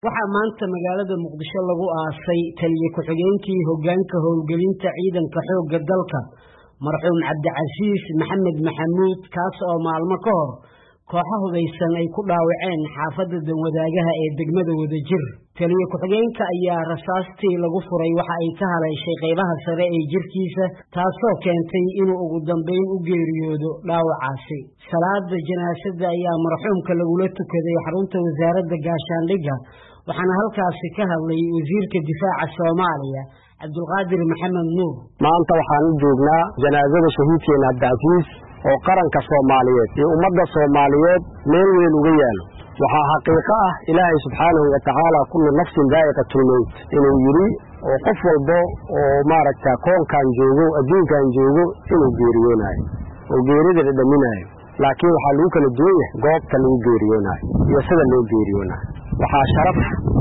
waxaa maanta magaalada Muqdisho lagu aasay taliye ku-xigeenkii hoggaanka howlgelinta ciidanka xoogga dalka marxuum Cabdicasiis Maxamed Maxamuud kaas oo maalmo ka hor kooxo hubeysan ay ku dhaawaceen xaafadda Danwadaagaha ee degmada Wadajir. Taliye ku-xigeenka ayaa rasaastii lagu furay waxa ay ka haleeshay qaybaha sare ee jirkiisa taasoo keentay inuu ugu dambeyn u geeriyoodo dhaawacaasi. Salaada janaasada ayaa marxuumka lagula tukaday xarunta wasaaradda gaashaandhigga waxaana halkaasi ka hadlay wasiirka difaaca Soomaaliya Cabdulqaadir Maxamed Nuur. maanta waxaan u joognaa janaasada shahiidkeena Cabdicasiis oo qaranka Soomaaliyeed iyo ummadda Soomaaliyeed meel weyn uga yaalo. waxaa xaqiiqo ah Ilaahay subxaanahu wa ta'aala kullu nafsin daa'iqatul mawt inuu yiri oo qof walba oo maaragta koonkan joogo adduunkan joogo inuu geeriyoonayo oo geerida dhadhaminayo laakiin waxaa lagu kala duwan yahay goobta lagu geeriyoonayo iyo sida loo geeriyoonayo. waxaa sharaf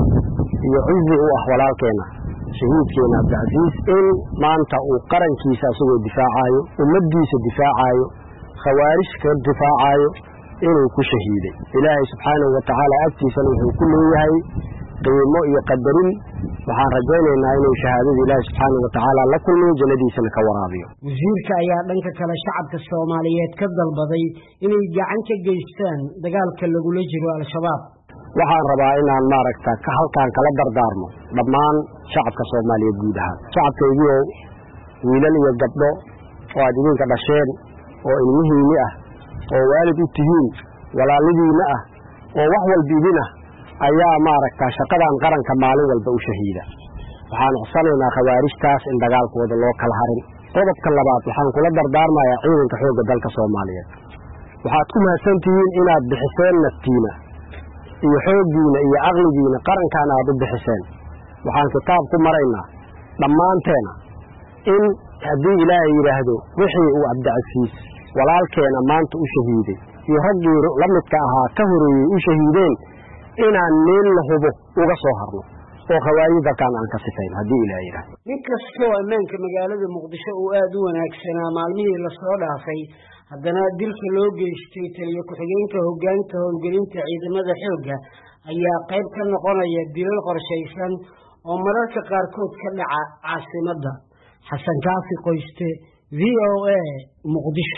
iyo cizi u ah walaalkeena shahiidkeena Cabdicasiis in maanta uu qarankiisa asagoo difaacayo ummaddiisa difaacayo khawaarij ka difaacayo inuu ku shahiiday. Ilaahay subxaanahu wa ta'aala agtiisana wuxuu ku leeyahay qiimo iyo qadarin. waxaan rajaynaynaa inuu shahaadada Ilaahay subxaanahu wa ta'aala la kulmiyo jannadiisana ka waraabiyo. wasiirka ayaa dhanka kale shacabka Soomaaliyeed ka dalbaday inay gacan ka geystaan dagaalka lagula jiro al-shabaab. waxaan rabaa inaan maaragta ka halkaan kala dardaarmo dhammaan shacabka Soomaaliyeed guud ahaan. shacabkaygiioo wiilal iyo gabdho oo aad idinka dhasheen oo ilmihiinni ah oo waalid u tihiin walaalidiina ah oo wax walba idin ah ayaa maaragta shaqadan qaranka maalin walba u shahiida. waxaan codsanaynaa khawaarijtaas in dagaalkooda loo kala harin. qodobka labaad waxaan kula dardaarmayaa ciidanka xoogga dalka Soomaaliyeed. waxaad ku mahadsantihiin inaad bixiseen naftiina iyo xooggiina iyo aqligiina qarankan aad u bixiseen. waxaan kitaab ku maraynaa dhammaanteena in haddii Ilaahay yidhaahdo wixii uu Cabdicasiis walaalkeena maanta u shahiiday iyo raggii la midka ahaa ka horeeyey u shahiideen inaan meel la hubo uga soo harno oo khawaarij dalkan aan ka sifayn haddii Ilaahay yidhaahdo. inkastoo ammaanka magaalada Muqdisho uu aad u wanaagsanaa maalmihii la soo dhaafay haddana dilka loo geystay taliye ku-xigeenka hoggaanka howlgelinta ciidamada xoogga ayaa qayb ka noqonaya dilal qorshaysan oo mararka qaarkood ka dhaca caasimadda. Xasan Kaafi Qoyste, VOA, Muqdisho.